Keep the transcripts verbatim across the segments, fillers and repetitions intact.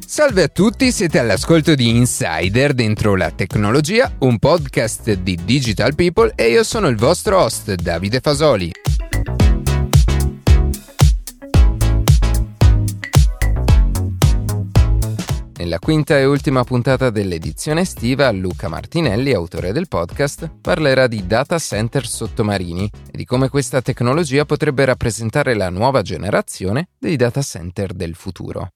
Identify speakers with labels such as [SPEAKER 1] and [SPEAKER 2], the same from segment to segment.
[SPEAKER 1] Salve a tutti, siete all'ascolto di Insider dentro la tecnologia, un podcast di Digital People e io sono il vostro host Davide Fasoli. Nella quinta e ultima puntata dell'edizione estiva, Luca Martinelli, autore del podcast, parlerà di data center sottomarini e di come questa tecnologia potrebbe rappresentare la nuova generazione dei data center del futuro.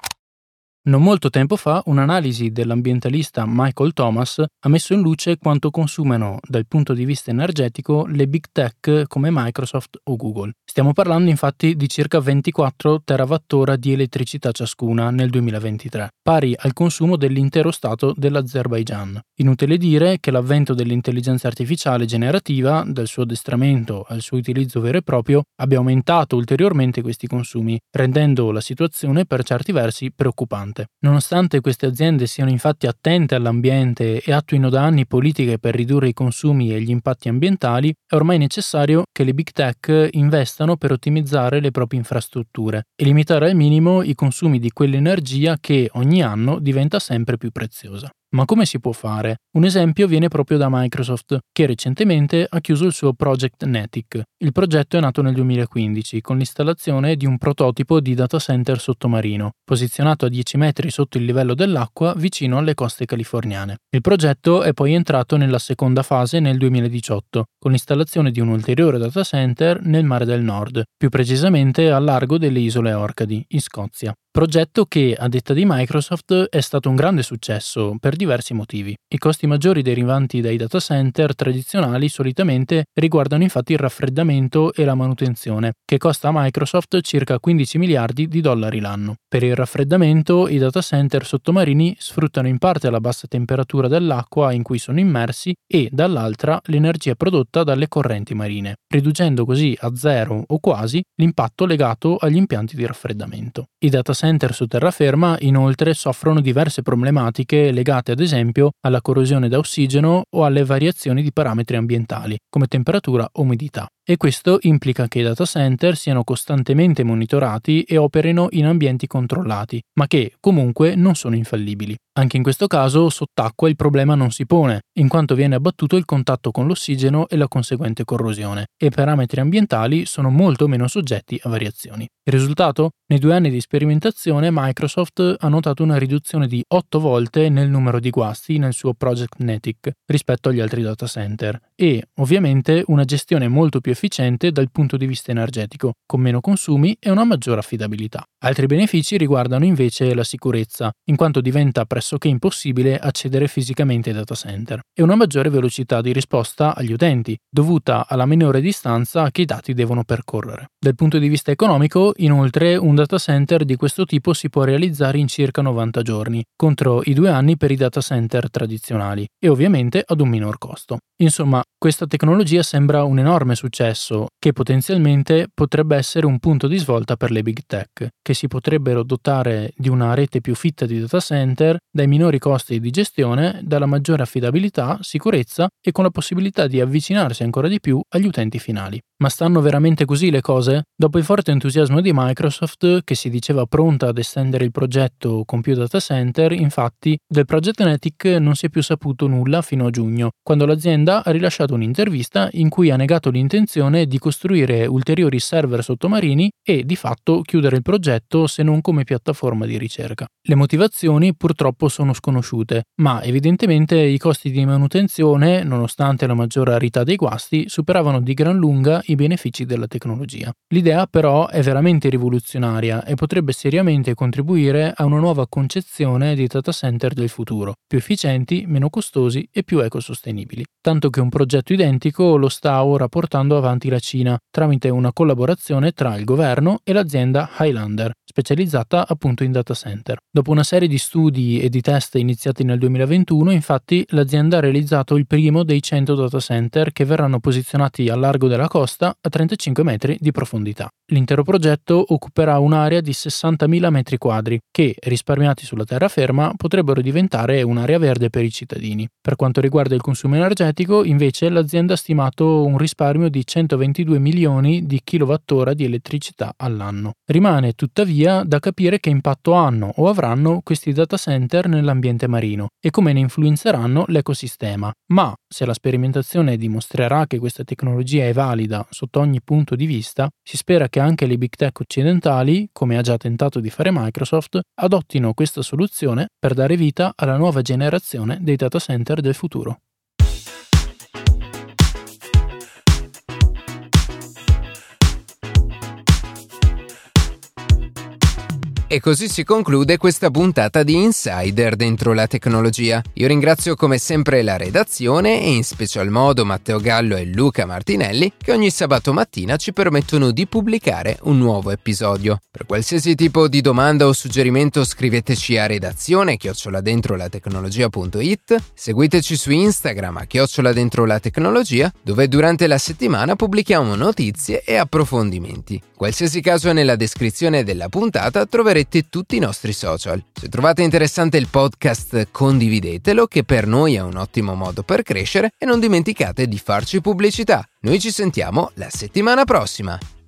[SPEAKER 2] Non molto tempo fa, un'analisi dell'ambientalista Michael Thomas ha messo in luce quanto consumano, dal punto di vista energetico, le big tech come Microsoft o Google. Stiamo parlando infatti di circa ventiquattro terawattora di elettricità ciascuna nel duemilaventitré, pari al consumo dell'intero stato dell'Azerbaigian. Inutile dire che l'avvento dell'intelligenza artificiale generativa, dal suo addestramento al suo utilizzo vero e proprio, abbia aumentato ulteriormente questi consumi, rendendo la situazione per certi versi preoccupante. Nonostante queste aziende siano infatti attente all'ambiente e attuino da anni politiche per ridurre i consumi e gli impatti ambientali, è ormai necessario che le big tech investano per ottimizzare le proprie infrastrutture e limitare al minimo i consumi di quell'energia che ogni anno diventa sempre più preziosa. Ma come si può fare? Un esempio viene proprio da Microsoft, che recentemente ha chiuso il suo Project Natick. Il progetto è nato nel duemilaquindici con l'installazione di un prototipo di data center sottomarino, posizionato a dieci metri sotto il livello dell'acqua vicino alle coste californiane. Il progetto è poi entrato nella seconda fase nel duemiladiciotto, con l'installazione di un ulteriore data center nel Mare del Nord, più precisamente al largo delle Isole Orcadi, in Scozia. Progetto che, a detta di Microsoft, è stato un grande successo per diversi motivi. I costi maggiori derivanti dai data center tradizionali solitamente riguardano infatti il raffreddamento e la manutenzione, che costa a Microsoft circa quindici miliardi di dollari l'anno. Per il raffreddamento, i data center sottomarini sfruttano in parte la bassa temperatura dell'acqua in cui sono immersi e, dall'altra, l'energia prodotta dalle correnti marine, riducendo così a zero o quasi l'impatto legato agli impianti di raffreddamento. I data center su terraferma inoltre soffrono diverse problematiche legate ad esempio alla corrosione da ossigeno o alle variazioni di parametri ambientali come temperatura o umidità. E questo implica che i data center siano costantemente monitorati e operino in ambienti controllati, ma che comunque non sono infallibili. Anche in questo caso sott'acqua il problema non si pone, in quanto viene abbattuto il contatto con l'ossigeno e la conseguente corrosione, e i parametri ambientali sono molto meno soggetti a variazioni. Il risultato? Nei due anni di sperimentazione Microsoft ha notato una riduzione di otto volte nel numero di guasti nel suo Project Natick rispetto agli altri data center e, ovviamente, una gestione molto più efficiente dal punto di vista energetico, con meno consumi e una maggiore affidabilità. Altri benefici riguardano invece la sicurezza, in quanto diventa pressoché impossibile accedere fisicamente ai data center, e una maggiore velocità di risposta agli utenti, dovuta alla minore distanza che i dati devono percorrere. Dal punto di vista economico, inoltre, un data center di questo tipo si può realizzare in circa novanta giorni, contro i due anni per i data center tradizionali, e ovviamente ad un minor costo. Insomma, questa tecnologia sembra un enorme successo, che potenzialmente potrebbe essere un punto di svolta per le big tech, che si potrebbero dotare di una rete più fitta di data center, dai minori costi di gestione, dalla maggiore affidabilità, sicurezza e con la possibilità di avvicinarsi ancora di più agli utenti finali. Ma stanno veramente così le cose? Dopo il forte entusiasmo di Microsoft, che si diceva pronta ad estendere il progetto con più data center, infatti, del Project Natick non si è più saputo nulla fino a giugno, quando l'azienda ha rilasciato un'intervista in cui ha negato l'intenzione di costruire ulteriori server sottomarini e, di fatto, chiudere il progetto se non come piattaforma di ricerca. Le motivazioni purtroppo sono sconosciute, ma evidentemente i costi di manutenzione, nonostante la maggiore rarità dei guasti, superavano di gran lunga i benefici della tecnologia. L'idea però è veramente rivoluzionaria e potrebbe seriamente contribuire a una nuova concezione di data center del futuro, più efficienti, meno costosi e più ecosostenibili. Tanto che un progetto identico lo sta ora portando avanti la Cina, tramite una collaborazione tra il governo e l'azienda Highlander, specializzata appunto in data center. Dopo una serie di studi e di test iniziati nel duemilaventuno, infatti, l'azienda ha realizzato il primo dei cento data center che verranno posizionati al largo della costa a trentacinque metri di profondità. L'intero progetto occuperà un'area di sessantamila metri quadri che, risparmiati sulla terraferma, potrebbero diventare un'area verde per i cittadini. Per quanto riguarda il consumo energetico, invece, l'azienda ha stimato un risparmio di centoventidue milioni di kilowattora di elettricità all'anno. Rimane tuttavia tuttavia da capire che impatto hanno o avranno questi data center nell'ambiente marino e come ne influenzeranno l'ecosistema. Ma se la sperimentazione dimostrerà che questa tecnologia è valida sotto ogni punto di vista, si spera che anche le big tech occidentali, come ha già tentato di fare Microsoft, adottino questa soluzione per dare vita alla nuova generazione dei data center del futuro.
[SPEAKER 1] E così si conclude questa puntata di Insider dentro la tecnologia. Io ringrazio come sempre la redazione e in special modo Matteo Gallo e Luca Martinelli che ogni sabato mattina ci permettono di pubblicare un nuovo episodio. Per qualsiasi tipo di domanda o suggerimento scriveteci a redazione chiocciola dentro la tecnologia punto it, seguiteci su Instagram a chiocciola dentro la tecnologia, dove durante la settimana pubblichiamo notizie e approfondimenti. Qualsiasi caso nella descrizione della puntata troverete tutti i nostri social. Se trovate interessante il podcast, condividetelo, che per noi è un ottimo modo per crescere, e non dimenticate di farci pubblicità. Noi ci sentiamo la settimana prossima.